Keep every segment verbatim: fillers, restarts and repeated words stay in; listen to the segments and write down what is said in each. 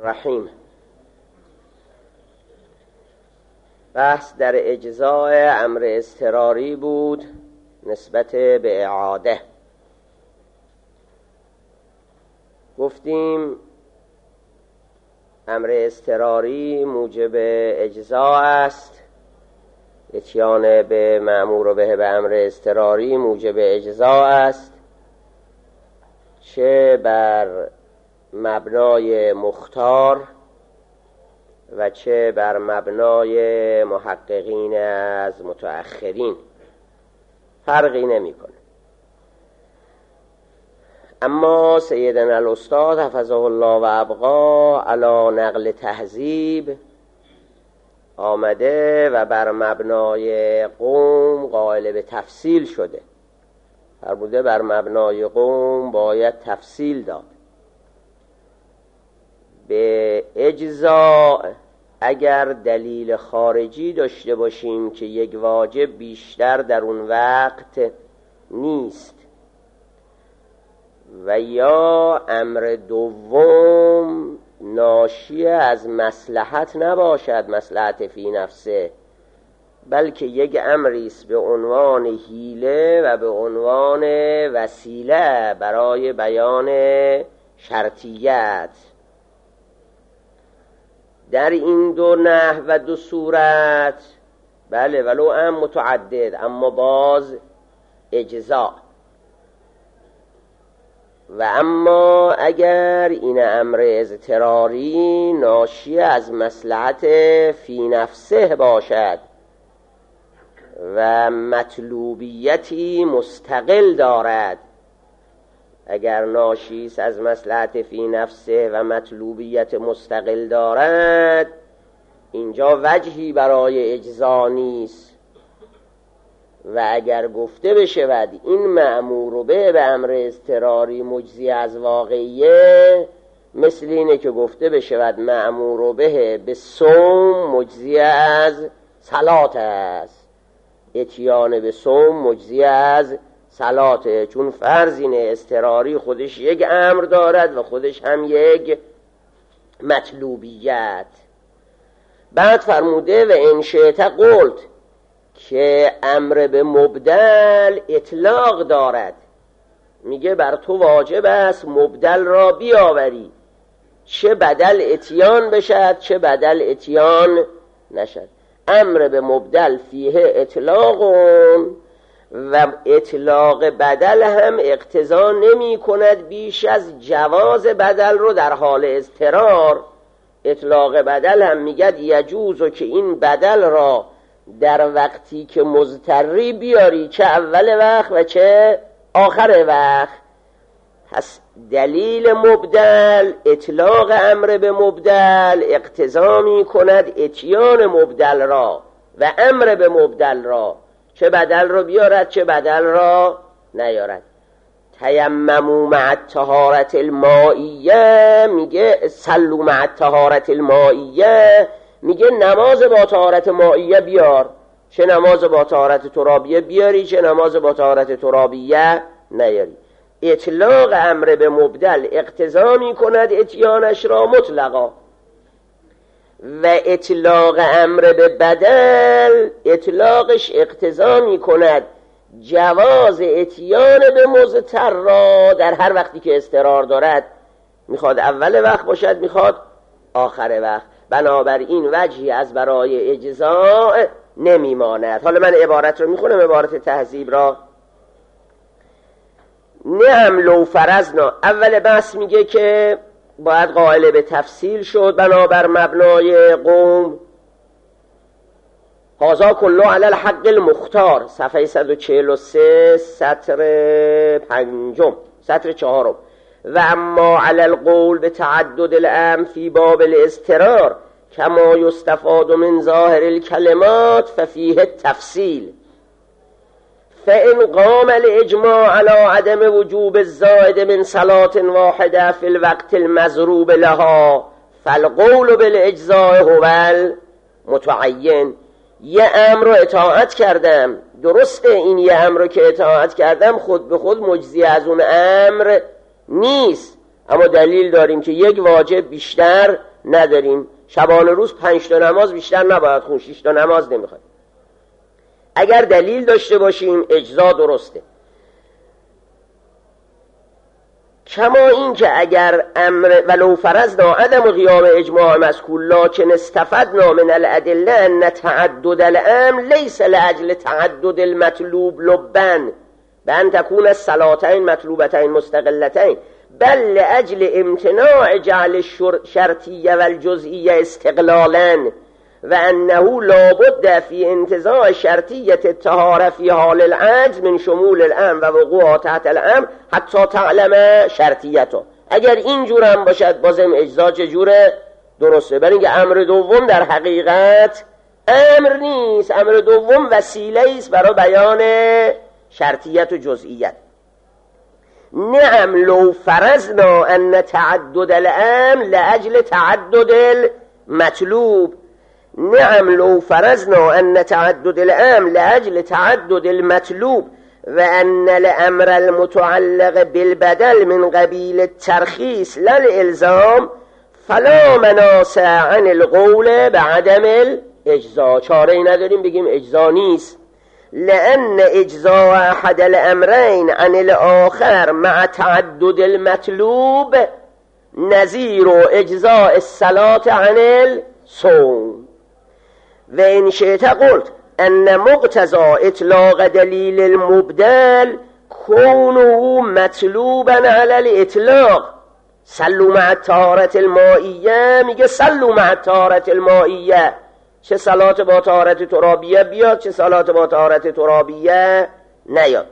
الرحیم. بحث در اجزاء امر اضطراری بود نسبت به اعاده. گفتیم امر اضطراری موجب اجزاء است، اتیان به مأمور به به امر اضطراری موجب اجزاء است، چه بر مبنای مختار و چه بر مبنای محققین از متأخرین، فرقی نمی‌کنه. اما سیدنا الاستاد حفظه الله و ابقا علی نقل تهذیب آمده و بر مبنای قوم قائل به تفصیل شده. فرموده بر مبنای قوم باید تفصیل داد. به اجزاء اگر دلیل خارجی داشته باشیم که یک واجب بیشتر در اون وقت نیست و یا امر دوم ناشی از مصلحت نباشد، مصلحت فی نفسه، بلکه یک امری است به عنوان حیله و به عنوان وسیله برای بیان شرطیت، در این دو نحو و دو صورت بله ولو هم متعدد اما باز اجزاء. و اما اگر این امر اضطراری ناشی از مصلحت فی نفسه باشد و مطلوبیتی مستقل دارد، اگر ناشی است از مصلحت فی نفسه و مطلوبیت مستقل دارد، اینجا وجهی برای اجزا نیست. و اگر گفته بشود این مأمور به به امر اضطراری مجزی از واقعیه، مثل اینه که گفته بشود مأمور به به صوم مجزی از صلات است، اتیان به صوم مجزی از صلاته، چون فرض اینه اضطراری خودش یک امر دارد و خودش هم یک مطلوبیت. بعد فرموده و ان شئت قلت که امر به مبدل اطلاق دارد، میگه بر تو واجب است مبدل را بیاوری، چه بدل اتیان بشد چه بدل اتیان نشد. امر به مبدل فیه اطلاق و اطلاق بدل هم اقتضا نمی کند بیش از جواز بدل رو در حال اضطرار. اطلاق بدل هم میگد یجوز که این بدل را در وقتی که مضطری بیاری، چه اول وقت و چه آخر وقت. پس دلیل مبدل اطلاق امر به مبدل اقتضا می کند اتیان مبدل را و امر به مبدل را، چه بدل را بیارد چه بدل را نیارد. تیمموا مع الطهارة المائیه، میگه صلوا مع الطهارة المائیه، میگه نماز با طهارت مائیه بیار، چه نماز با طهارت ترابیه بیاری چه نماز با طهارت ترابیه نیاری. اطلاق امر به مبدل اقتضا می کند اتیانش را مطلقا، و اطلاق امر به بدل اطلاقش اقتضا می کند جواز اتیان به مضطر را در هر وقتی که اضطرار دارد، میخواد اول وقت باشد میخواد آخر وقت. بنابراین وجهی از برای اجزاء نمیماند. حالا من عبارت رو میخونم، عبارت تهذیب را. نعم لو فرضنا، اول بحث میگه که باید قائل به تفصیل شد بنابر مبنای قوم. هذا کله علی الحق المختار، صفحه صد و چهل و سه سطر پنجم سطر چهارم. و اما علی القول به تعدد الامر فی باب الاضطرار کما یستفاد من ظاهر الکلمات ففیه التفصیل. فإن قام الاجماع على عدم وجوب الزائد من صلاة واحدة في الوقت المضروب لها فالقول بالاجزاء هو المتعین. یه امر رو اطاعت کردم، درسته این یه امر رو که اطاعت کردم خود به خود مجزی از اون امر نیست، اما دلیل داریم که یک واجب بیشتر نداریم. شبانه روز پنج تا نماز بیشتر نباید خون، شش تا نماز نمیخوایم. اگر دلیل داشته باشیم اجزا درسته. کما این که اگر امر ولو فرضنا عدم قیام اجماع مذکور لکن استفدنا من الادله ان تعدد الامر لیس لاجل تعدد المطلوب لبن بان تكون الصلاتين مطلوبتين مستقلتين بل لاجل امتناع جعل الشرطیه والجزئیه استقلالا و انه لابد فی انتزاع شرطیه الطهاره فی حال العجز من شمول الامر و وقوع تحت الامر حتی تعلم شرطیته. اگر اینجور هم باشد بازم اجزا چجوره؟ درسته. برای اینکه امر دوم در حقیقت امر نیست، امر دوم وسیله است برای بیان شرطیت و جزئیت. نعم لو فرضنا ان تعدد الامر لاجل تعدد المطلوب نعم لو فرضنا ان تعدد الامر لاجل تعدد المطلوب و ان الامر المتعلق بالبدل من قبیل الترخیص لا الالزام فلا مناص عن القول بعدم الاجزا. چاره ای نداریم بگیم اجزا نیست. لان اجزاء احد الامرين عن الاخر مع تعدد المطلوب نظیر اجزاء الصلاة عن الصوم. و ان شئت قلت ان مقتضى اطلاق دلیل المبدل كونه مطلوبا على الاطلاق صلوا مع الطهارة المائیه، میگه صلوا مع الطهارة المائیه، چه صلات با طهارت ترابیه بیاد چه صلات با طهارت ترابیه نیاد.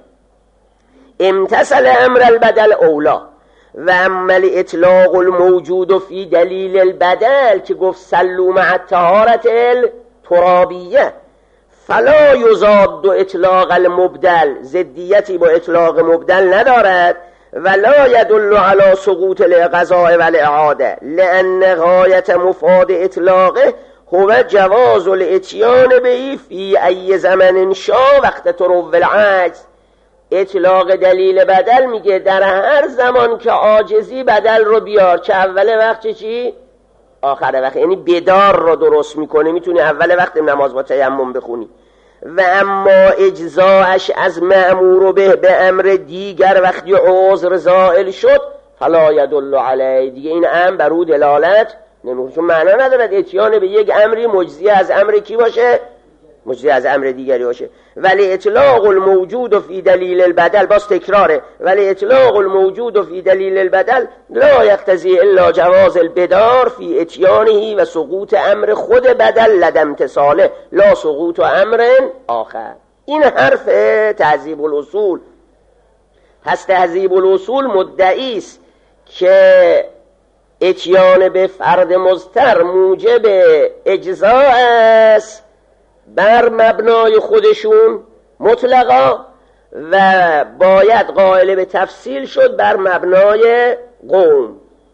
امتثل امر البدل اولا و اما الاطلاق الموجود فی دلیل البدل که گفت صلوا مع الطهارة الترابیه فلا یضاد اطلاق المبدل، ضدیتی با اطلاق مبدل ندارد. ولا يدل على سقوط القضاء والاعاده لان غایت مفاد اطلاقه هو جواز الاتیان به فی ای زمن شاء وقت تروب العجز. اطلاق دلیل بدل میگه در هر زمان که عاجزی بدل رو بیار، چه اول وقت چه چی آخر وقت، یعنی بدار رو درست میکنه. میتونی اول وقت نماز با تیمم بخونی. و اما اجزاش از مأمور به به امر دیگر وقتی عذر زائل شد فلا یدل علیه، دیگه این امر بر او دلالت نمیکنه، چون معنا ندارد اتیان به یک امری مجزی از امر کی باشه، مجزی از امر دیگری باشه. ولی اطلاق الموجود فی دلیل البدل، باز تکراره، ولی اطلاق الموجود فی دلیل البدل لا یقتضی الا جواز البدار فی اتیانه و سقوط امر خود بدل لدى امتصاله لا سقوط امر آخر. این حرف تهذیب الاصول. پس تهذیب الاصول مدعی است که اتیان به فرد مضطر موجب اجزاء است بر مبنای خودشون مطلقا و باید قائل به تفصیل شد بر مبنای قوم.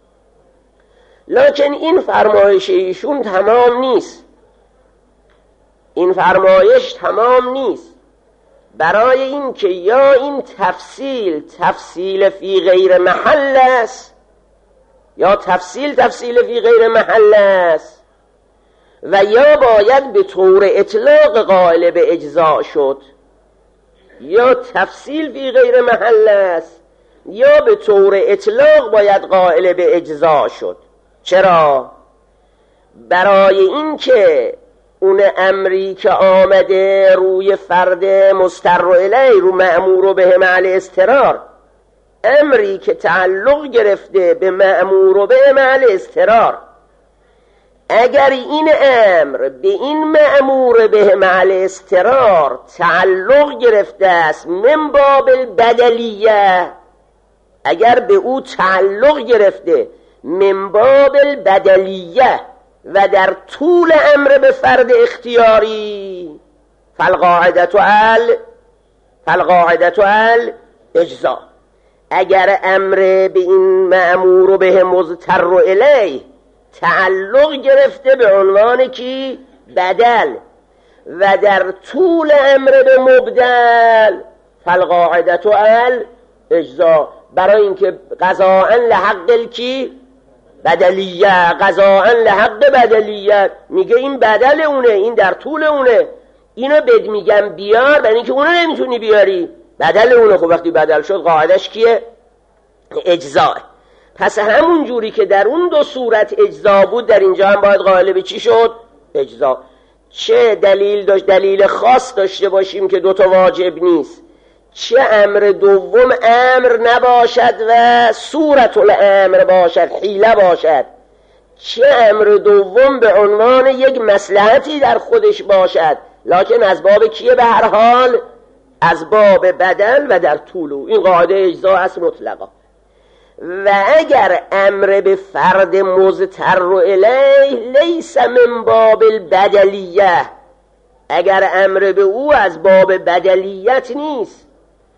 لکن این فرمایش ایشون تمام نیست، این فرمایش تمام نیست. برای این که یا این تفصیل تفصیل فی غیر محل است یا تفصیل تفصیل فی غیر محل است و یا باید به طور اطلاق قائل به اجزاء شد، یا تفصیل فی غیر محل است یا به طور اطلاق باید قائل به اجزاء شد. چرا؟ برای این که اون امری که آمده روی فرد مستر الیه، رو مأمور به مع اضطرار، امری که تعلق گرفته به مأمور به مع اضطرار، اگر این امر به این مأمور به مع اضطرار تعلق گرفته است من باب البدلیه، اگر به او تعلق گرفته من باب البدلیه و در طول امر به فرد اختیاری، فالقاعدة ال فالقاعدة ال اجزاء. اگر امر به این مأمور به مضطر الیه تعلق گرفته به عنوان کی؟ بدل، و در طول امر به مبدل، فالقاعدة ال اجزاء، برای اینکه قضاء لحق کی؟ بدلیه قضاءً لحق بدلیت، میگه این بدل اونه، این در طول اونه، اینو بد میگم بیار برای اینکه اونو نمیتونی بیاری، بدل اونه. خب وقتی بدل شد قاعدش کیه؟ اجزاء. پس همون جوری که در اون دو صورت اجزا بود، در اینجا هم باید قائل به چی شد؟ اجزا. چه دلیل داشت دلیل خاص داشته باشیم که دوتا واجب نیست، چه امر دوم امر نباشد و صورت الامر باشد، حیله باشد، چه امر دوم به عنوان یک مصلحتی در خودش باشد، لکن از باب کیه؟ به هر حال از باب بدل و در طولو. این قاعده اجزا است مطلقا. و اگر امر به فرد مضطر الیه لیس من باب البدلیه، اگر امر به او از باب بدلیت نیست،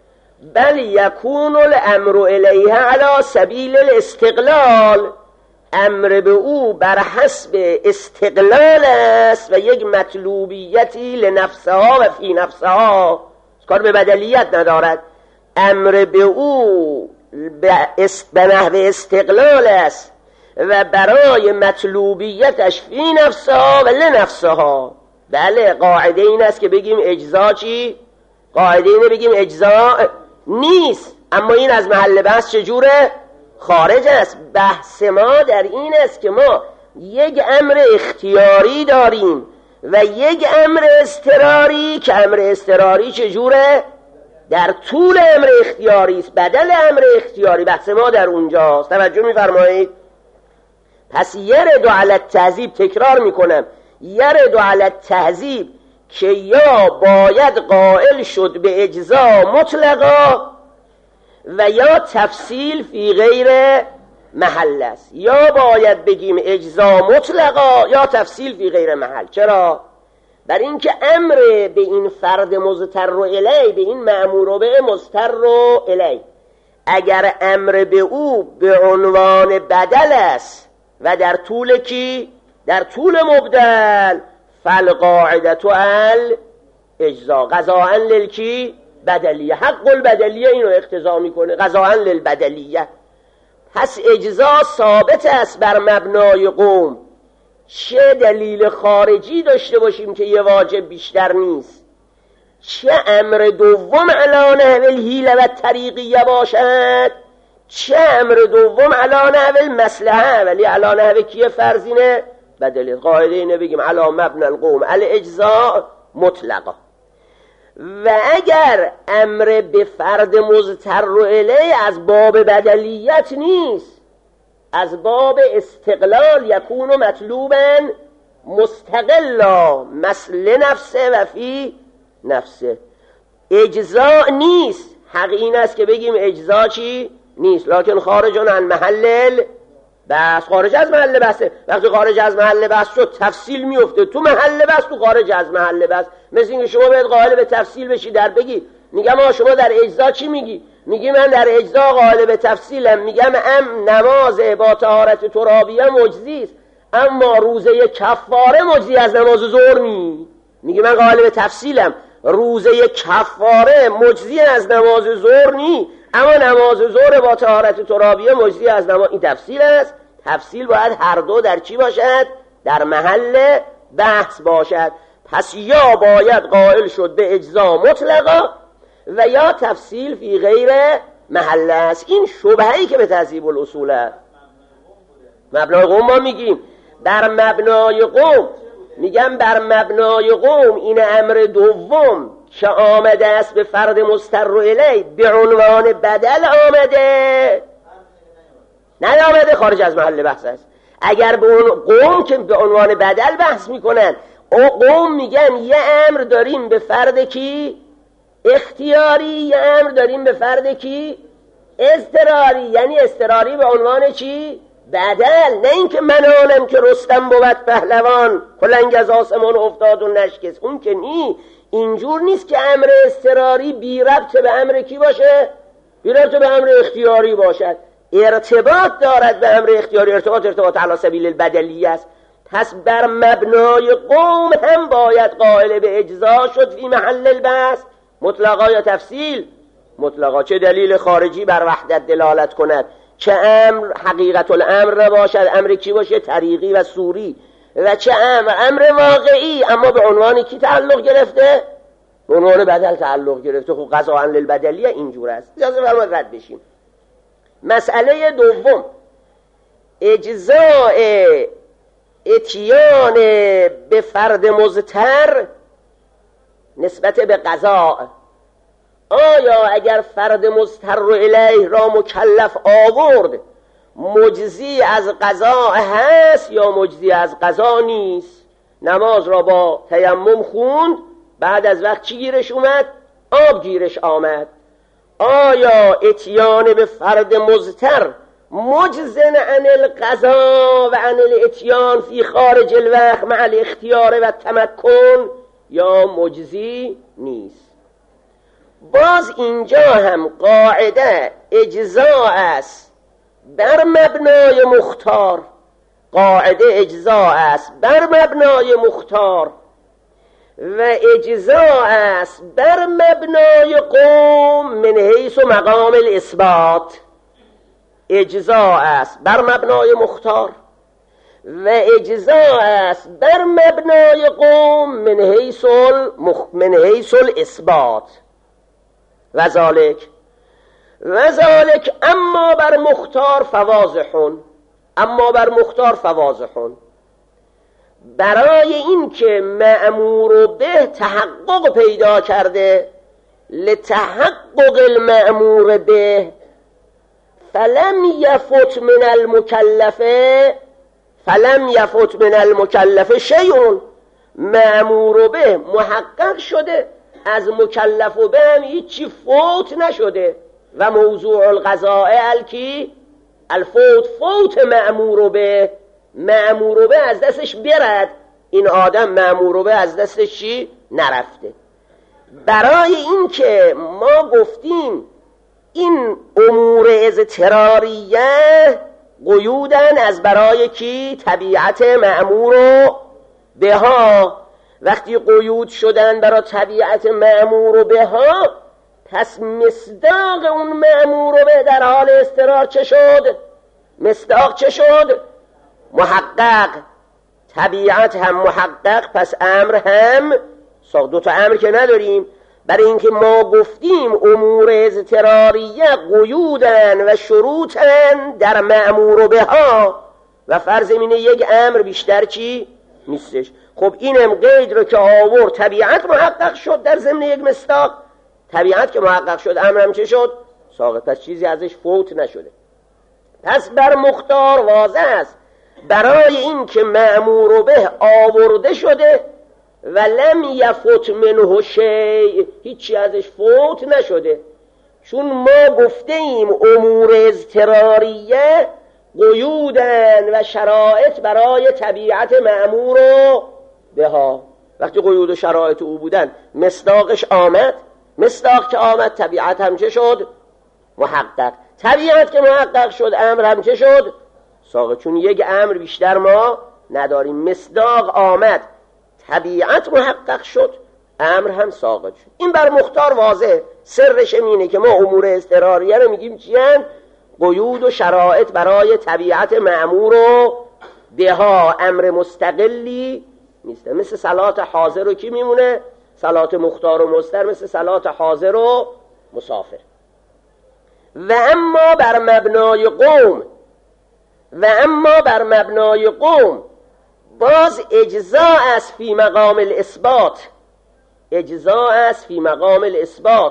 بل یکون الامر الیه علی سبیل الاستقلال، امر به او بر حسب استقلال است و یک مطلوبیتی لنفسها و فی نفسها، کار به بدلیت ندارد. امر به او به نحو استقلال است و برای مطلوبیتش فی نفسها و لنفسها. بله قاعده این است که بگیم اجزا چی؟ قاعده اینه بگیم اجزا نیست، اما این از محل بحث چجوره؟ خارج است. بحث ما در این است که ما یک امر اختیاری داریم و یک امر اضطراری که امر اضطراری چجوره؟ در طول امر اختیاری است، بدل امر اختیاری. بحث ما در اونجاست. توجه می‌فرمایید؟ پس یرد علی التهذیب، تکرار میکنم، یرد علی التهذیب که یا باید قائل شد به اجزا مطلقا و یا تفصیل فی غیر محل است. یا باید بگیم اجزا مطلقا یا تفصیل فی غیر محل. چرا؟ بر اینکه امر به این فرد مضطر الی، به این مأمور به مضطر الی، اگر امر به او به عنوان بدل است و در طول کی؟ در طول مبدل، فالقاعدة الاجزا قضاءً للکی بدلیه، حق البدلیه اینو اقتضا میکنه، قضاءً للبدلیه. پس اجزا ثابت است بر مبنای قوم، چه دلیل خارجی داشته باشیم که یه واجب بیشتر نیست، چه امر دوم علی نحو الحیله و طریقیه باشد، چه امر دوم علی نحو المصلحه ولی علی نحو کیه؟ فرضینه بدلی. قاعده اینه بگیم علی مبنى القوم الاجزاء مطلقا. و اگر امر به فرد مضطر الی از باب بدلیت نیست، از باب استقلال، یکون مطلوبا مستقلا مثل نفسه و فی نفسه، اجزا نیست. حق این است که بگیم اجزا چی؟ نیست، لکن خارج عن محل بس، خارج از محل بسه. وقتی خارج از محل بس شد تفصیل میفته تو محل بس، تو خارج از محل بس. مثل اینکه شما باید قائل به تفصیل بشی در بگی، میگم آ شما در اجزا چی میگی؟ میگی من در اجزا قائل به تفصیلم، میگم ام نماز با طهارت ترابیه مجزی است، اما روزه کفاره مجزی از نماز ظهر نی. میگی من قائل به تفصیلم، روزه کفاره مجزی از نماز ظهر نی، اما نماز ظهر با طهارت ترابیه مجزی از نماز. این تفصیل است. تفصیل باید هر دو در چی باشد؟ در محل بحث باشد. پس یا باید قائل شد به اجزا مطلقا و یا تفصیل فی غیر محل است. این شبهه‌ای که به تهذیب الاصول است. مبنای قوم ما میگیم بر مبنای قوم، میگم بر مبنای قوم این امر دوم که آمده است به فرد مضطر الی به عنوان بدل آمده، نیامده خارج از محل بحث است. اگر به اون قوم که به عنوان بدل بحث میکنن، او قوم میگن یه امر داریم به فرد کی؟ اختیاری، یه امر داریم به فرد کی؟ اضطراری. یعنی اضطراری به عنوان چی؟ بدل. نه اینکه من آنم که رستم بود پهلوان، کلنگ از آسمان افتاد و نشکست. اون که نی، اینجور نیست که امر اضطراری بی ربط به امر کی باشه؟ بی ربط به امر اختیاری باشد. ارتباط دارد به امر اختیاری، ارتباط ارتباط علی سبیل البدلیه است. پس بر مبنای قوم هم باید قائل به اجزا شد فی محل البحث، مطلقا یا تفصیل؟ مطلقا. چه دلیل خارجی بر وحدت دلالت کند چه امر حقیقت الامر نباشد، امر کی باشه؟ طریقی و صوری. و چه امر امر واقعی اما به عنوان کی تعلق گرفته؟ به عنوان بدل تعلق گرفته. خب قضاء للبدلیه اینجور است. اجازه فرمایید رد بشیم. مسئله دوم، اجزاء اتیان به فرد مضطر نسبت به قضاء. آیا اگر فرد مضطر الیه را مکلف آورد مجزی از قضاء هست یا مجزی از قضا نیست؟ نماز را با تیمم خوند، بعد از وقت چی گیرش اومد؟ آب گیرش آمد. آیا اتیان به فرد مضطر مجزن عن القضا و عن الاتیان فی خارج الوقت مع الاختیار و تمکن یا مجزی نیست؟ باز اینجا هم قاعده اجزاء است بر مبنای مختار. قاعده اجزاء است بر مبنای مختار و اجزاء است بر مبنای قوم من حیث مقام الاثبات. اجزاء است بر مبنای مختار و اجزاء است بر مبنای قوم من حیث المخ... من حیث الاثبات. و ذالک و ذالک اما بر مختار فواضحون. اما بر مختار فواضحون. برای این که مأمور به تحقق پیدا کرده، لتحقق المأمور به فلم یفت من المکلف فلم یفت من المکلف شیء. مأمور به محقق شده، از مکلف به هم هیچی فوت نشده. و موضوع القضاء الکی الفوت، فوت مأمور به. مأمور به از دستش برد، این آدم مأمور به از دستش چی؟ نرفته. برای این که ما گفتیم این امور اضطراریه قیودن از برای کی؟ طبیعت مأمور به ها. وقتی قیود شدن برای طبیعت مأمور به ها، پس مصداق اون مأمور به در حال اضطرار چه شد؟ مصداق چه شد؟ محقق. طبیعت هم محقق، پس امر هم ساخت. دو تا امر که نداریم. برای اینکه ما گفتیم امور اضطراریه قیودن و شروطن در مأمور به ها و فرض اینه یک امر بیشتر چی؟ نیستش. خب اینم قید رو که آورد، طبیعت محقق شد در ضمن یک مصداق. طبیعت که محقق شد، امر هم چه شد؟ ساقط. پس چیزی ازش فوت نشده. پس بر مختار واضح است برای این که مأمور به آورده شده و لم یفت منه شیء، هیچی ازش فوت نشده. چون ما گفته ایم امور اضطراریه قیودن و شرایط برای طبیعت مأمور به ها. وقتی قیود و شرایط او بودن، مصداقش آمد. مصداق که آمد، طبیعت هم چه شد؟ محقق. طبیعت که محقق شد، امر هم چه شد؟ ساقط. چون یک امر بیشتر ما نداریم. مصداق آمد، طبیعت محقق شد، امر هم ساقط شد. این بر مختار واضح. سرش اینه که ما امور اضطراریه رو میگیم چیان؟ قیود و شرایط برای طبیعت مأمور و بها. امر مستقلی نیست. مثل صلات حاضر و کی میمونه؟ صلات مختار و مستر، مثل صلات حاضر و مسافر. و اما بر مبنای قوم و اما بر مبنای قوم باز اجزاء است فی مقام الاثبات. اجزاء است فی مقام الاثبات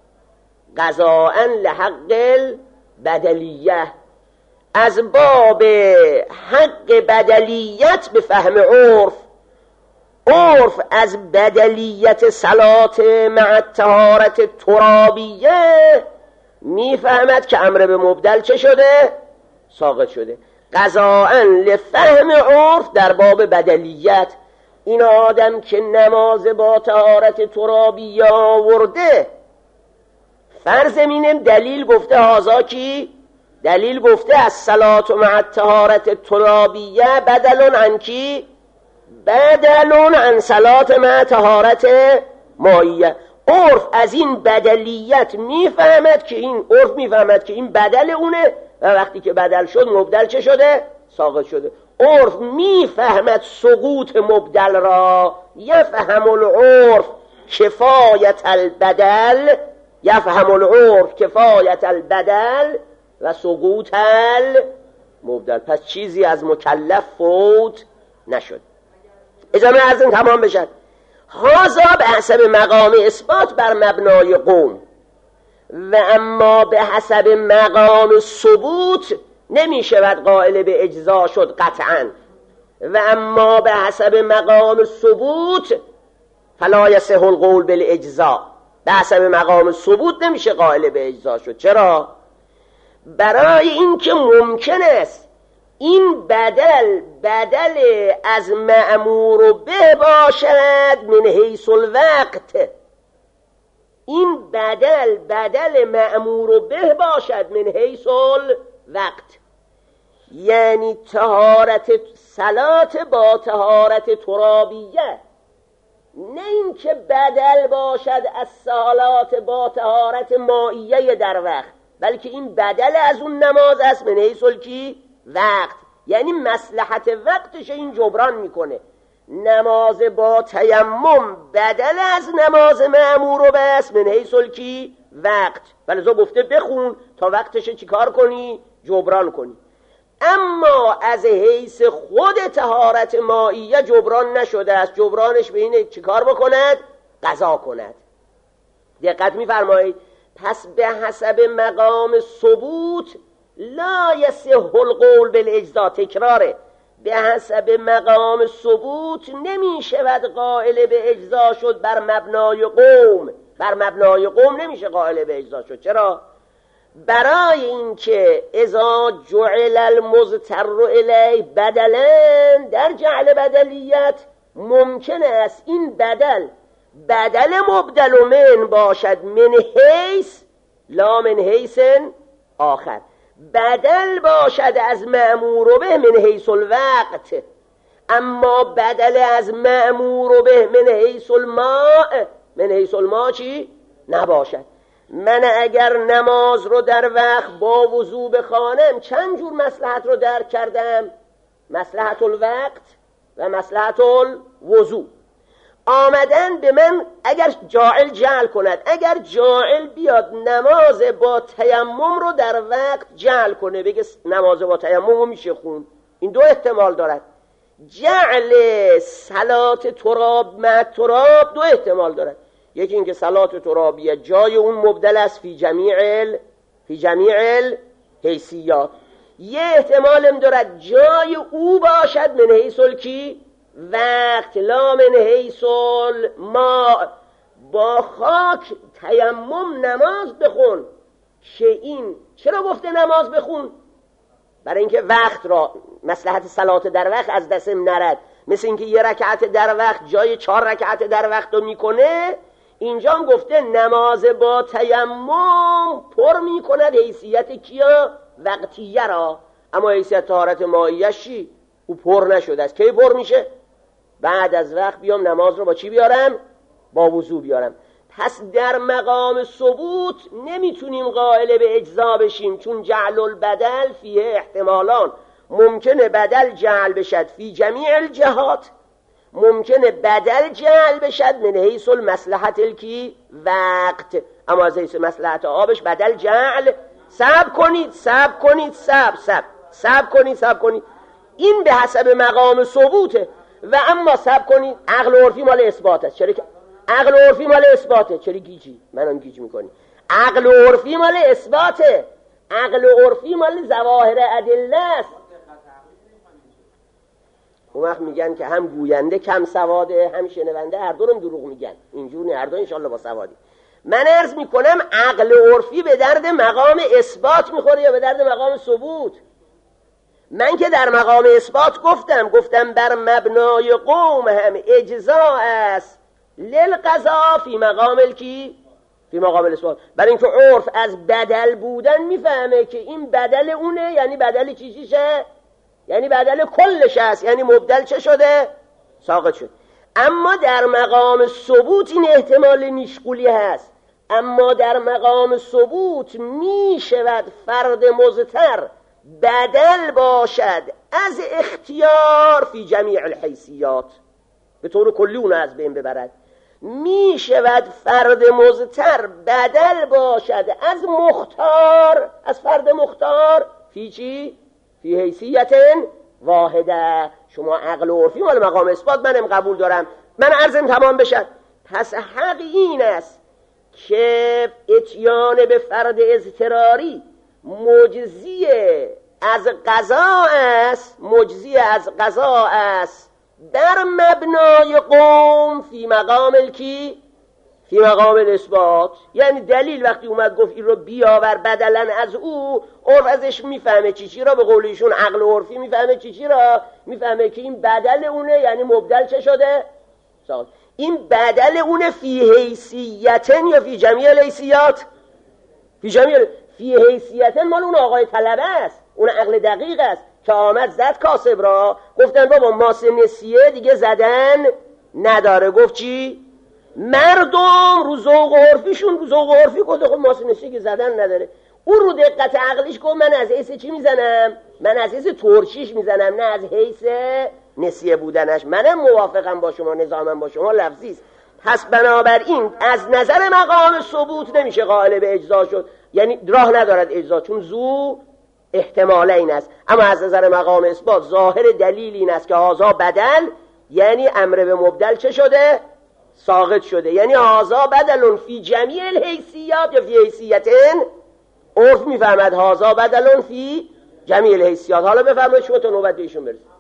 قضاء لحق البدلیه. از باب حق بدلیت به فهم عرف. عرف از بدلیت صلات مع الطهارت ترابیه میفهمد که امر به مبدل چه شده؟ ساقط شده. قضاء لفهم عرف در باب بدلیت، این آدم که نماز با طهارت ترابیه آورده، فرض مینم دلیل گفته هازا کی؟ دلیل گفته از صلات مع الطهارت ترابیه بدلون عن کی؟ بدلون عن صلات مع طهارت مائیه. عرف از این بدلیت میفهمد که این عرف میفهمد که این بدل اونه و وقتی که بدل شد مبدل چه شده؟ ساقط شده. عرف میفهمد سقوط مبدل را، یفهم العرف کفایت البدل، یفهم العرف کفایت البدل و سقوط المبدل. پس چیزی از مکلف فوت نشد. اجازه ازم تمام بشد. هذا به حسب مقام اثبات بر مبنای قوم، و اما به حسب مقام ثبوت نمی شود قائل به اجزا شد قطعا، و اما به حسب مقام ثبوت فلا یصح القول بالاجزا. به حسب مقام ثبوت نمیشه قائل به اجزا شد. چرا؟ برای اینکه ممکن است این بدل بدل از مأمور به باشد من حیث الوقت، این بدل بدل مأمور به باشد من حیث الوقت، یعنی طهارت صلات با طهارت ترابیه، نه اینکه بدل باشد از صلات با طهارت مائیه در وقت، بلکه این بدل از اون نماز است من حیث الکی وقت، یعنی مصلحت وقتش این جبران میکنه. نماز با تیمم بدل از نماز مأمور به است من حیث الکی وقت، ولذا گفته بخون تا وقتش چیکار کنی؟ جبران کنی. اما از حیث خود طهارت مائیه جبران نشده است، جبرانش به اینه چیکار بکند؟ قضا کند. دقت می‌فرمایید؟ پس به حسب مقام ثبوت لا یصح القول بالاجزا، تکراره، به حسب مقام ثبوت نمی شود قائل به اجزا شد بر مبنای قوم، بر مبنای قوم نمیشه قائل به اجزا شد. چرا؟ برای اینکه اذا جعل المضطر الیه بدلا، در جعل بدلیت ممکن است این بدل بدل مبدل من باشد من حیث لا من حیث آخر، بدل باشد از مأمور به من حیث الوقت، اما بدل از مأمور به من حیث الماء، من حیث الماء چی؟ نباشد. من اگر نماز رو در وقت با وضو بخوانم چند جور مصلحت رو درک کردم؟ مصلحت الوقت و مصلحت الوضو. آمدن به من اگر جاعل جعل کند، اگر جاعل بیاد نماز با تیمم رو در وقت جعل کنه، بگه نماز با تیمم رو میشه خون، این دو احتمال دارد. جعل صلات تراب مع تراب دو احتمال دارد. یکی اینکه صلات ترابیه جای اون مبدل است فی جمیع ال... فی جمیع الحیثیات. یه احتمال هم دارد جای او باشد من حیث الکی وقت لا من حیث الماء، با خاک تیمم نماز بخون. که این چرا گفته نماز بخون؟ برای اینکه وقت را، مصلحت صلات در وقت از دستم نرد. مثل اینکه یه رکعت در وقت جای چهار رکعت در وقت رو میکنه، اینجا هم گفته نماز با تیمم پر میکند حیثیت کیا؟ وقتیه را. اما حیثیت طهارت مائیش چی؟ او پر نشده است. کی پر میشه؟ بعد از وقت بیام نماز رو با چی بیارم؟ با وضو بیارم. پس در مقام ثبوت نمیتونیم قائل به اجزا بشیم، چون جعل البدل فیه احتمالان. ممکنه بدل جعل بشد فی جمیع الجهات، ممکنه بدل جعل بشد من حیث المصلحت الکی وقت، اما از حیث مصلحت آبش بدل جعل. صبر کنید صبر کنید صبر صبر صبر کنید صبر کنید این به حسب مقام ثبوته. و اما صبر کنید، عقل عرفی مال اثبات است. چرا که عقل عرفی مال اثباته؟ چرا گیجی؟ منم گیج میکنی. عقل عرفی مال اثباته، عقل عرفی مال ظواهر ادله است. اون وقت میگن که هم گوینده کم سواده، هم شنونده هر دو رو دروغ میگن. اینجور نه، هر دو انشالله با سوادی. من عرض میکنم عقل عرفی به درد مقام اثبات میخوره یا به درد مقام ثبوت؟ من که در مقام اثبات گفتم گفتم بر مبنای قوم هم اجزا است للقضا فی مقام الکی فی مقام الاثبات. برای اینکه عرف از بدل بودن میفهمه که این بدل اونه، یعنی بدل چی چیشه؟ یعنی بدل کلش است، یعنی مبدل چه شده؟ ساقط شد. اما در مقام ثبوت این احتمال نیشغولی هست. اما در مقام ثبوت می شود فرد مضطر بدل باشد از اختیار فی جمیع الحیثیات، به طور کلی اون از بین ببرد. می شود فرد مضطر بدل باشد از مختار، از فرد مختار فی چی؟ فی حیثیت واحده. شما عقل و عرفی مال مقام اثبات منم قبول دارم، من عرضم تمام بشد. پس حق این است که اتیان به فرد اضطراری مجزی از قضا است، مجزی از قضا است در مبنای قوم فی مقام الکی، فی مقام الاثبات. یعنی دلیل وقتی اومد گفت این رو بیاور بدلن از او، عرف ازش میفهمه چی چی را، به قول ایشون عقل و عرفی میفهمه چی چی را، میفهمه که این بدل اونه، یعنی مبدل چه شده؟ ساخت. این بدل اونه فی حیثیتن یا فی جمیع الحیثیات؟ فی جمیع فی حیثیتن مال اون آقای طلبه است، اون عقل دقیق است که آمد زد کاسب را، گفتن بابا ماس نسیه دیگه زدن نداره. گفت چی؟ مردم رو ذوق و عرفیشون، رو ذوق و عرفی گفت خب ماس نسیه که زدن نداره. اون رو دقت عقلیش گفت من از حیث چی میزنم؟ من از حیث ترشیش میزنم، نه از حیث نسیه بودنش. منم موافقم با شما، نظامم با شما لفظی است. پس بنابراین از نظر مقام ثبوت نمیشه قائل به اجزا شد، یعنی راه ندارد اجزا، چون زو احتمال این است. اما از نظر مقام اثبات ظاهر دلیل این است که هازا بدل، یعنی امر به مبدل چه شده؟ ساقط شده. یعنی هازا بدلون فی جمیع الحیثیات یا فی حیثیتن، عرف میفهمد هازا بدلون فی جمیع الحیثیات. حالا بفرمایید شما تا نوبت ایشون برسید.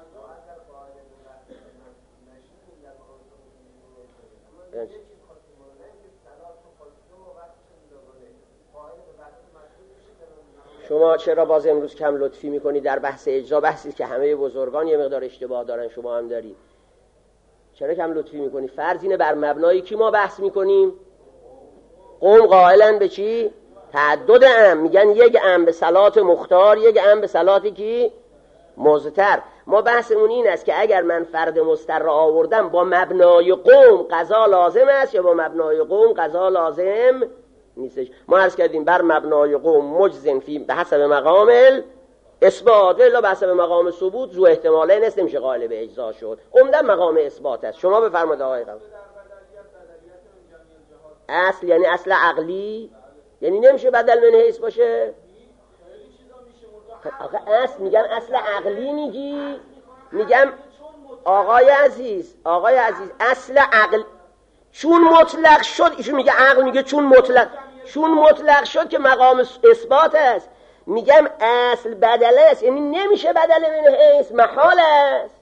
شما چرا باز امروز کم لطفی میکنی در بحث اجزا؟ بحثی که همه بزرگان یه مقدار اشتباه دارن، شما هم دارید. چرا کم لطفی میکنی؟ فرض اینه بر مبنای کی ما بحث میکنیم؟ قوم قائلن به چی؟ تعدد ام، میگن یک ام به صلات مختار، یک ام به صلاتی کی؟ مضطر. ما بحثمون این است که اگر من فرد مضطر را آوردم با مبنای قوم قضا لازم است یا با مبنای قوم قضا لازم نیستش. ما عرض کردیم بر مبنای قوم مجزن فی به حسب مقام اثبات، الا به حسب مقام ثبوت ذو احتماله نیست، نمیشه قائل به اجزا شد. عمدن مقام اثبات است. شما بفرمایید آقای قوم. اصل یعنی اصل عقلی، یعنی نمیشه بدل من حیث باشه. آخه اصل میگم اصل عقلی میگی، میگم آقای عزیز، آقای عزیز اصل عقل چون مطلق شد، ایشون میگه عقل، میگه چون مطلق، چون مطلق شد که مقام اثبات است. میگم اصل بدله است، یعنی نمیشه بدل من حیث، محال است.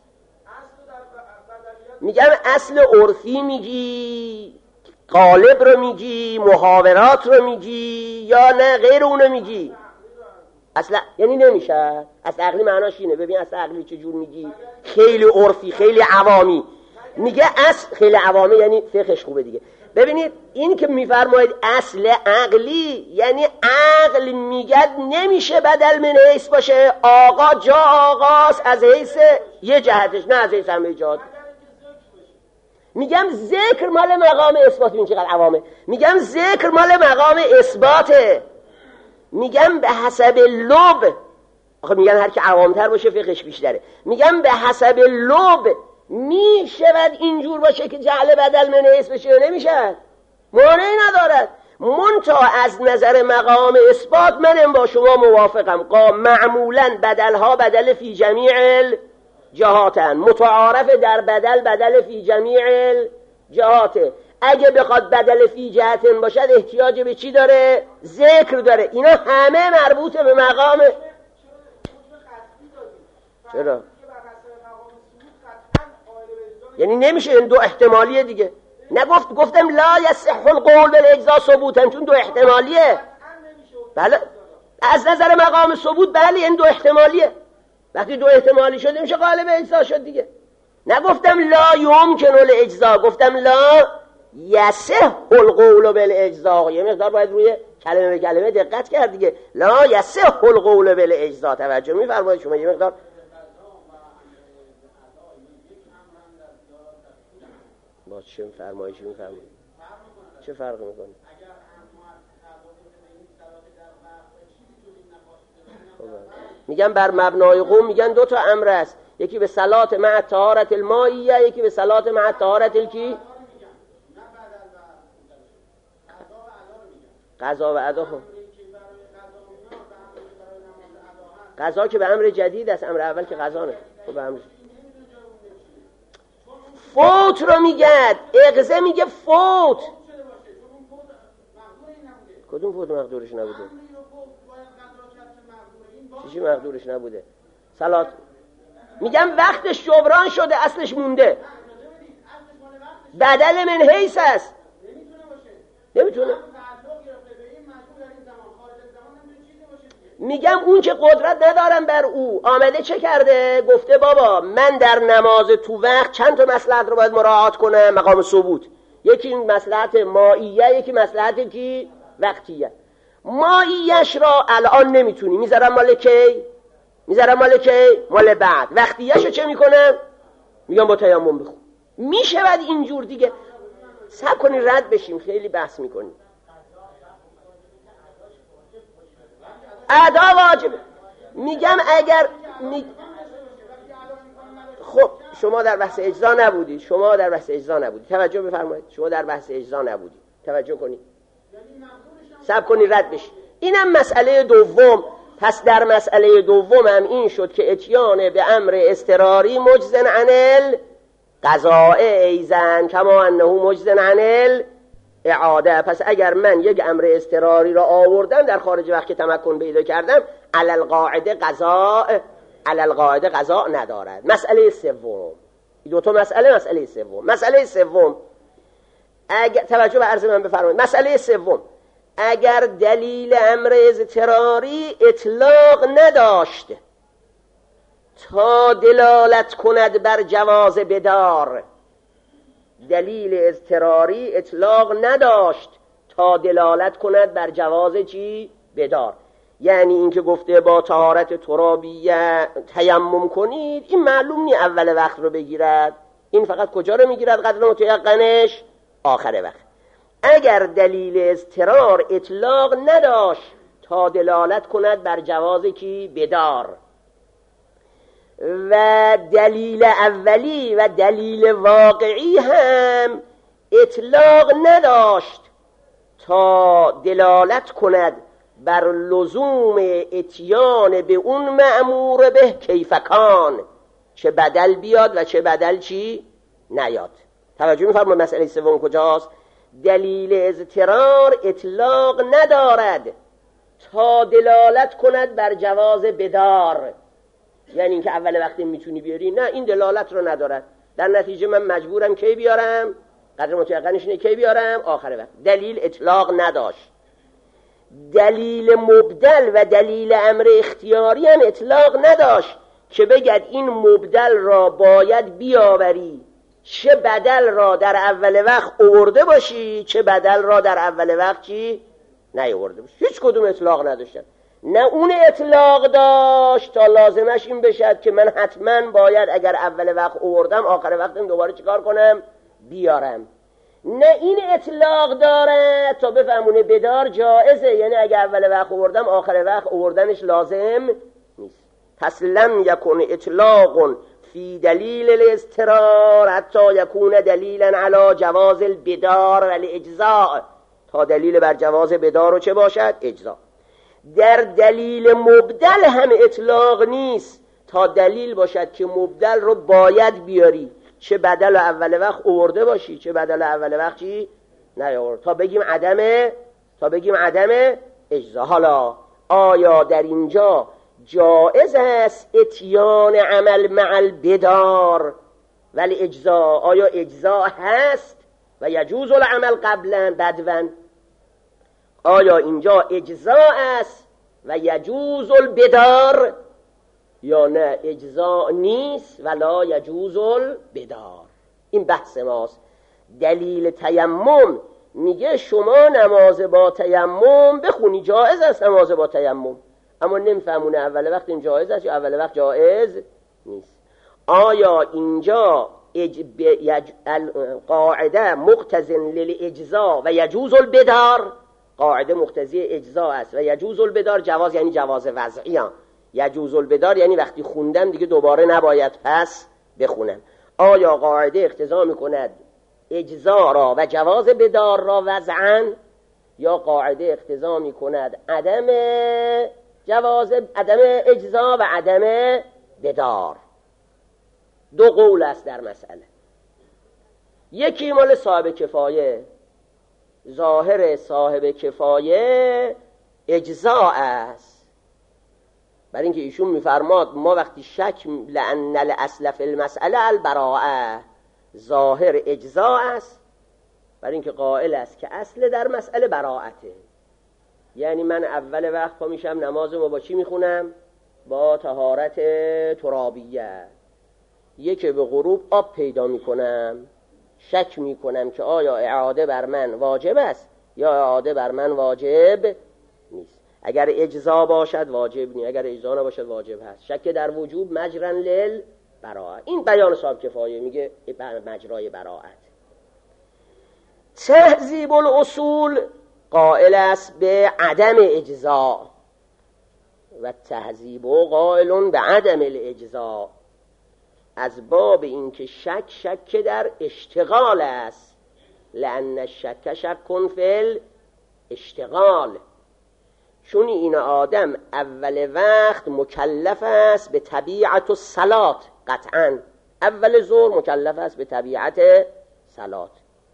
میگم اصل عرفی میگی، قالب رو میگی، محاورات رو میگی، یا نه غیر اونو میگی؟ اصلا یعنی نمیشه. اصل عقلی معناش اینه. ببین اصل عقلی چجور میگی؟ خیلی عرفی، خیلی عوامی. میگه اصل خیلی عوامی یعنی فقهش خوبه دیگه. ببینید این که میفرمایید اصل عقلی، یعنی عقل میگه نمیشه بدل من حیث باشه. آقا جا آقاست از حیث یه جهتش، نه از حیث همه جهات. میگم ذکر مال مقام اثبات. این چقدر عوامه. میگم ذکر مال مقام اثباته. میگم به حسب لب، آخه میگن هر که عوامتر باشه فقهش بیشتره. میگم به حسب لب میشود اینجور باشه که جعل بدل من حیث بشه یا نمیشه؟ مانعی ندارد. منتها از نظر مقام اثبات منم با شما موافقم. قا معمولا بدلها بدل فی جمیع الجهاتن، متعارف در بدل بدل فی جمیع الجهاته. اگه بخواد بدل فی جهتن باشد احتیاج به چی داره؟ ذکر داره. اینا همه مربوطه به مقام. چرا؟ یعنی نمیشه، این دو احتمالیه دیگه. نگفت گفتم لا یصح القول بالاجزاء ثبوتا، چون دو احتمالیه. بله از نظر مقام ثبوت بله این دو احتمالیه. وقتی دو احتمالی شد میشه قائل به اجزاء شد دیگه. نگفتم لا یمکن الاجزاء، گفتم لا یصح القول بالاجزاء. یه مقدار باید روی کلمه به کلمه دقت کرد دیگه. لا یصح القول بالاجزاء. توجه می‌فرمایید شما یه مقدار. با چه فرمایشی می‌فرمایید؟ چه فرق می‌کنه؟ میگن بر مبنای قوم میگن دو تا امر است، یکی به صلات مع طهارت المائیه، یکی به صلات مع طهارت الکی قضا و ادا. قضا که به امر جدید است، امر اول که قضا نه. خب به امر فوت رو میگد، اغزه میگه فوت. کدوم فوت مقدورش نبوده؟ چیزی مقدورش نبوده؟ صلات میگم وقتش جبران شده، اصلش مونده، بدل من حیث است. نمیتونه. میگم اون که قدرت ندارم بر او، آمده چه کرده؟ گفته بابا من در نماز تو وقت چند تا مصلحت رو باید مراعات کنم مقام ثبوت. یکی مصلحت مائیه، یکی مصلحت کی وقتیه. مائیش را الان نمیتونی، میذارم مال کی؟ میذارم مال کی؟ مال بعد. وقتیهشو چه میکنم؟ میگم با تیمم بخون. میشود اینجور دیگه. صبر کنی رد بشیم، خیلی بحث میکنیم. ادا واجبه. میگم اگر می... خب شما در بحث اجزا نبودید، شما در بحث اجزا نبودید، توجه بفرمایید، شما در بحث اجزا نبودید، توجه کنید، صبر کنید رد بشید. اینم مسئله دوم. پس در مسئله دوم هم این شد که اتیان به امر اضطراری مجزن عن القضاء ایزن کما انه مجزن عن اعاده. پس اگر من یک امر اضطراری را آوردم در خارج وقت که تمکن پیدا کردم، علی القاعده قضاء علی القاعده قضاء ندارد. مسئله سوم، دو تا مسئله. مسئله سوم مسئله سوم اگر توجه به عرض من بفرمایید، مسئله سوم اگر دلیل امر اضطراری اطلاق نداشت تا دلالت کند بر جواز بدار، دلیل اضطراری اطلاق نداشت تا دلالت کند بر جواز چی؟ بدار. یعنی اینکه گفته با طهارت ترابیه تیمم کنید، این معلوم نی اول وقت رو بگیرد، این فقط کجا رو میگیرد؟ قدر متیقنش آخر وقت. اگر دلیل اضطرار اطلاق نداشت تا دلالت کند بر جواز کی؟ بدار، و دلیل اولی و دلیل واقعی هم اطلاق نداشت تا دلالت کند بر لزوم اتیان به اون مأمور به کیفکان، چه بدل بیاد و چه بدل چی نیاد. توجه می‌فرمایید مسئله سوم کجاست؟ دلیل اضطرار اطلاق ندارد تا دلالت کند بر جواز بدار، یعنی اینکه اول وقتی میتونی بیاری، نه این دلالت رو ندارد. در نتیجه من مجبورم کی بیارم؟ قدر متیقنش اینه کی بیارم؟ آخر وقت. دلیل اطلاق نداشت. دلیل مبدل و دلیل امر اختیاری هم اطلاق نداشت که بگد این مبدل را باید بیاوری، چه بدل را در اول وقت آورده باشی چه بدل را در اول وقت چی نیاورده باشی. هیچ کدوم اطلاق نداشتن. نه اون اطلاق داشت تا لازمش این بشد که من حتما باید اگر اول وقت آوردم آخر وقتم دوباره چیکار کنم؟ بیارم. نه این اطلاق داره تا بفهمونه بدار جائزه، یعنی اگر اول وقت آوردم آخر وقت آوردنش لازم نیست. پس لم یکن اطلاق فی دلیل الاضطرار حتی یکون دلیلا علی جواز البدار و الاجزاء، تا دلیل بر جواز بدار و چه باشد؟ اجزاء. در دلیل مبدل هم اطلاق نیست تا دلیل باشد که مبدل رو باید بیاری، چه بدل اول وقت آورده باشی چه بدل اول وقت چی نیاورد، تا بگیم عدم تا بگیم عدم اجزا. حالا آیا در اینجا جائز است اتیان عمل مع البدار ولی اجزا؟ آیا اجزا هست و یجوز العمل قبلا بدون؟ آیا اینجا اجزا است و یجوز البدار یا نه اجزا نیست ولا یجوز البدار؟ این بحث ماست. دلیل تیمم میگه شما نماز با تیمم بخونی، جایز است نماز با تیمم، اما نمیفهمونه اول وقت این جایز است یا اول وقت جایز نیست. آیا اینجا اج... ب... یج... قاعده مقتضی للاجزا و یجوز البدار؟ قاعده مقتضی اجزا است و یجوز البدار جواز، یعنی جواز وضعی ها. یجوز البدار یعنی وقتی خوندم دیگه دوباره نباید پس بخونم. آیا قاعده اقتضا میکند اجزا را و جواز بدار را وضعاً، یا قاعده اقتضا میکند عدم جواز، عدم اجزا و عدم بدار؟ دو قول است در مسئله. یکی مال صاحب کفایه، ظاهر صاحب کفایه اجزا است، برای اینکه ایشون میفرماد ما وقتی شک لأن الاصل فی المسئله البراءه، ظاهر اجزا است برای اینکه قائل است که اصل در مسئله براءته. یعنی من اول وقت پا میشم نمازمو با چی میخونم؟ با طهارت ترابیه. یک به غروب آب پیدا میکنم، شک میکنم که آیا اعاده بر من واجب است یا اعاده بر من واجب نیست. اگر اجزا باشد واجب نیست، اگر اجزا نباشد واجب هست. شک در وجوب مجرن لیل براءت. این بیان صاحب کفایه میگه مجرای براءت. تهذیب الاصول قائل است به عدم اجزا و تهذیب قائل به عدم الاجزا، از باب اینکه شک شک در اشتغال است، لأن الشک شک فی الاشتغال، چون این آدم اول وقت مکلف است به طبیعت الصلات، قطعا اول ظهر مکلف است به طبیعت صلات،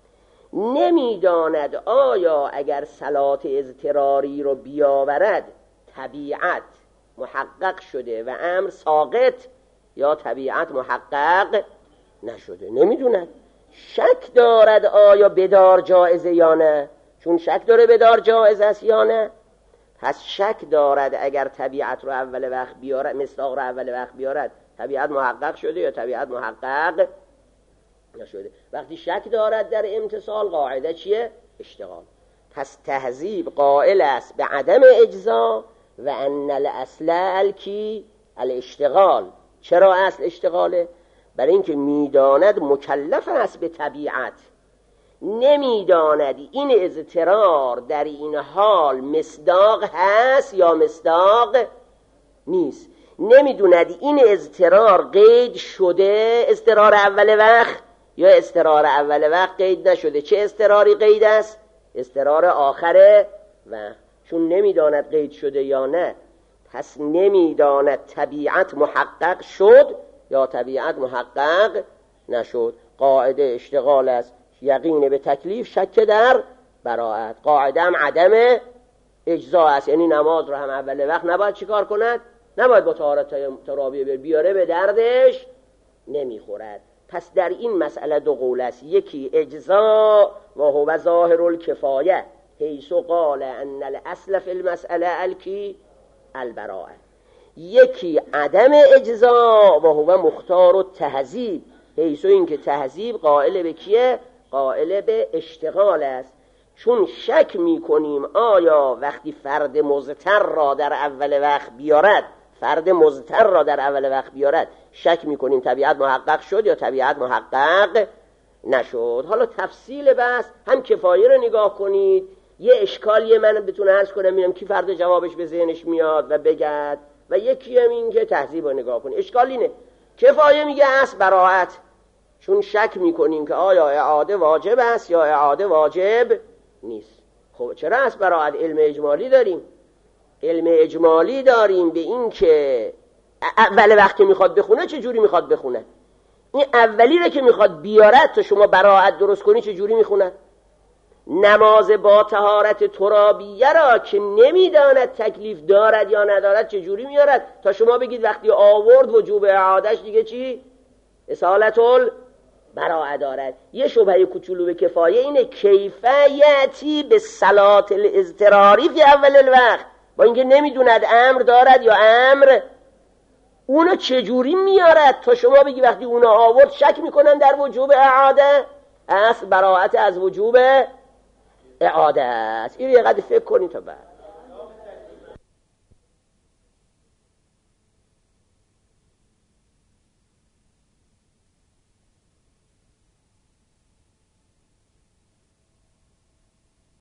نمیداند آیا اگر صلات اضطراری رو بیاورد طبیعت محقق شده و امر ساقط یا طبیعت محقق نشده، نمیدوند. شک دارد آیا بدار جائزه یا نه، چون شک داره بدار جائز است یا نه، پس شک دارد اگر طبیعت رو اول وقت بیارد، مصداق رو اول وقت بیارد، طبیعت محقق شده یا طبیعت محقق نشده. وقتی شک دارد در امتصال قاعده چیه؟ اشتغال. پس تهذیب قائل است به عدم اجزا و ان الاصل الکی الاشتغال. چرا اصل اشتغاله؟ برای اینکه میداند مکلف است به طبیعت، نمیداند این اضطرار در این حال مصداق هست یا مصداق نیست، نمیدوند این اضطرار قید شده اضطرار اول وقت یا اضطرار اول وقت قید نشده. چه اضطراری قید است؟ اضطرار آخر وقت. چون نمیداند قید شده یا نه، پس نمیداند طبیعت محقق شد یا طبیعت محقق نشد. قاعده اشتغال است، یقین به تکلیف، شک در براءت. قاعده هم عدم اجزا است، یعنی نماز رو هم اول وقت نباید چیکار کند؟ نباید با طهارت ترابیه بیاره، به دردش نمیخورد. پس در این مسئله دو قول است، یکی اجزا و هو ظاهر الکفایه حیث قال ان الاصل فی المسئله الکی البراءه، یکی عدم اجزا و هو مختار التهذیب حیث این که تهذیب قائل به کیه؟ قائل به اشتغال است. چون شک میکنیم آیا وقتی فرد مضطر را در اول وقت بیارد، فرد مضطر را در اول وقت بیارد، شک میکنیم طبیعت محقق شد یا طبیعت محقق نشد. حالا تفصیل بحث هم کفایه رو نگاه کنید. یه اشکالیه من بتونه عرض کنم ببینم کی فرد جوابش به ذهنش میاد و بگد، و یکی هم این که تهذیب رو نگاه کنید. اشکال اینه کفایه میگه اصل براءت، چون شک میکنیم که آیا اعاده واجب است یا اعاده واجب نیست. خب چرا اصل براءت؟ علم اجمالی داریم، علم اجمالی داریم به این که اول وقت که میخواد بخونه چه جوری میخواد بخونه. این اولی رو که میخواد بیارد تا شما براءت درست کنی چه جوری میخونه. نماز با طهارت ترابیه را که نمیداند تکلیف دارد یا ندارد چه جوری میارد تا شما بگید وقتی آورد وجوب اعادهش دیگه چی؟ اصالت البراءه دارد. یه شبهه کوچولو به کفایه اینه، کیفیتی به صلات الاضطراری فی اول الوقت، با اینکه نمیدوند امر دارد یا امر، اونو چجوری میارد تا شما بگی وقتی اونو آورد شک میکنن در وجوب اعاده؟ اصل براءت از وجوب اعاده است. این یه قدر فکر کنید تا بعد.